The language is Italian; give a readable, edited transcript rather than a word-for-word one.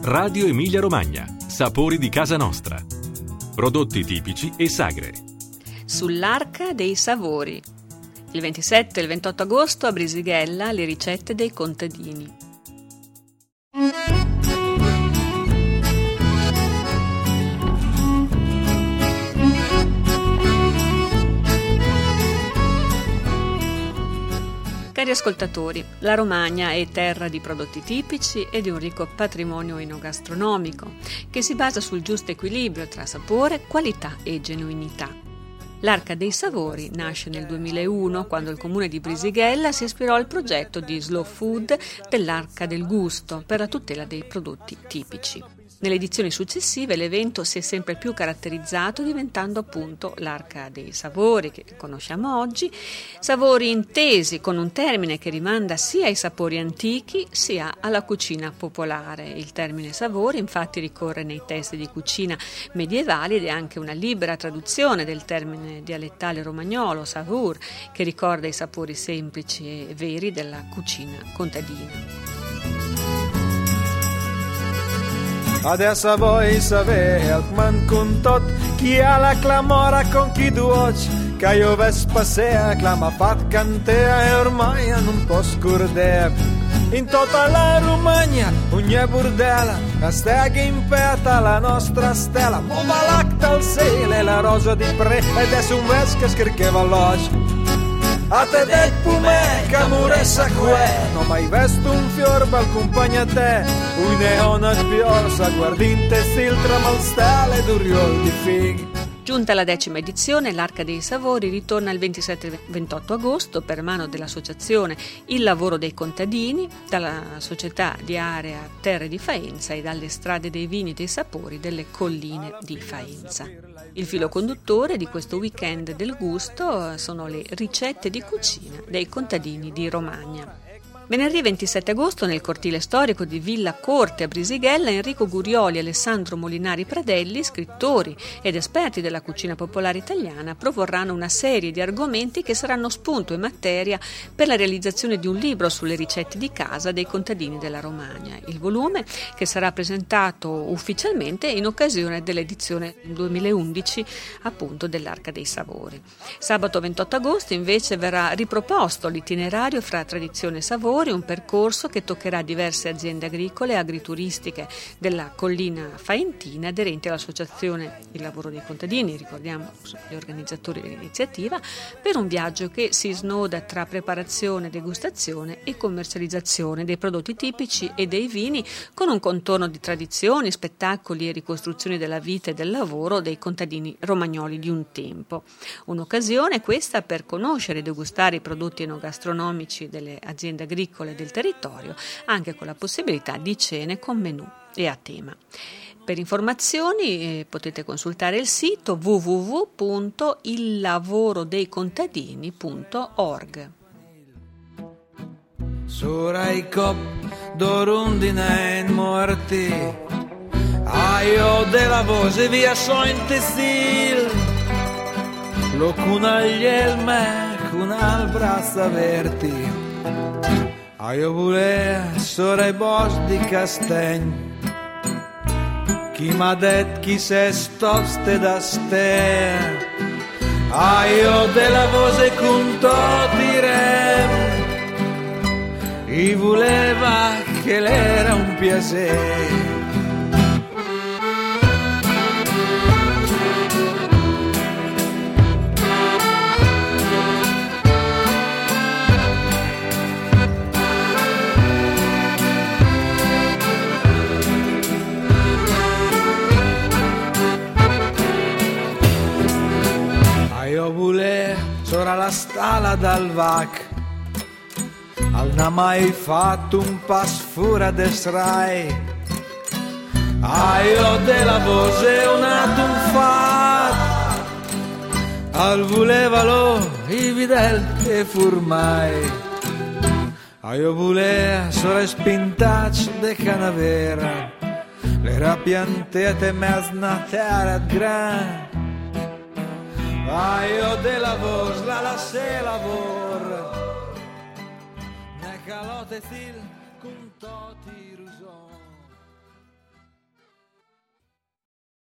Radio Emilia Romagna. Sapori di casa nostra. Prodotti tipici e sagre. Sull'Arca dei Savori. Il 27 e il 28 agosto a Brisighella le ricette dei contadini. Cari ascoltatori, la Romagna è terra di prodotti tipici e di un ricco patrimonio enogastronomico che si basa sul giusto equilibrio tra sapore, qualità e genuinità. L'Arca dei Savori nasce nel 2001 quando il comune di Brisighella si ispirò al progetto di Slow Food dell'Arca del Gusto per la tutela dei prodotti tipici. Nelle edizioni successive l'evento si è sempre più caratterizzato diventando appunto l'Arca dei Savori che conosciamo oggi, savori intesi con un termine che rimanda sia ai sapori antichi sia alla cucina popolare. Il termine savori infatti ricorre nei testi di cucina medievali ed è anche una libera traduzione del termine dialettale romagnolo savour che ricorda i sapori semplici e veri della cucina contadina. Adesso vuoi sapere man con tot chi ha la clamora con chi tu oggi che io vespa sera clama fat cantea e ormai non può scordare in tutta la Romagna ogni burdella la stega imperta la nostra stella muova l'acta al sele la rosa di pre ed è su un vers che scriveva l'oggi a te del pumè, camuressa que non mai vesto un fior bel compagno a te un neona spiosa guardinte stil tramal stale d'uriol di fighi. Giunta la 10ª edizione, l'Arca dei Savori ritorna il 27 e 28 agosto per mano dell'associazione Il Lavoro dei Contadini, dalla società di area Terre di Faenza e dalle strade dei vini e dei sapori delle colline di Faenza. Il filo conduttore di questo weekend del gusto sono le ricette di cucina dei contadini di Romagna. Venerdì 27 agosto nel cortile storico di Villa Corte a Brisighella Enrico Gurioli e Alessandro Molinari Pradelli, scrittori ed esperti della cucina popolare italiana, proporranno una serie di argomenti che saranno spunto e materia per la realizzazione di un libro sulle ricette di casa dei contadini della Romagna. Il volume che sarà presentato ufficialmente in occasione dell'edizione 2011 appunto dell'Arca dei Savori. Sabato 28 agosto invece verrà riproposto l'itinerario fra tradizione e savore, un percorso che toccherà diverse aziende agricole e agrituristiche della collina faentina aderenti all'associazione Il Lavoro dei Contadini, ricordiamo gli organizzatori dell'iniziativa, per un viaggio che si snoda tra preparazione, degustazione e commercializzazione dei prodotti tipici e dei vini con un contorno di tradizioni, spettacoli e ricostruzioni della vita e del lavoro dei contadini romagnoli di un tempo. Un'occasione questa per conoscere e degustare i prodotti enogastronomici delle aziende agricole del territorio, anche con la possibilità di cene con menù e a tema. Per informazioni potete consultare il sito www.illavorodecontadini.org. Surai cop d'orundine in morti aio della voce via so in testil lo cunaglielme con al braccia verti io volevo sora i boschi di Castagn chi m'ha detto chi se stoste da ste io della voce con tutti rem e voleva che l'era un piacere io volevo sopra la stalla dal vac al non mai fatto un passo fuori de srai io della voce un un fat al volevalo i videl e furmai io volevo sopra spintacci de canavera le rapiantete mesnatera gran io della voce la se lavor ne calote fil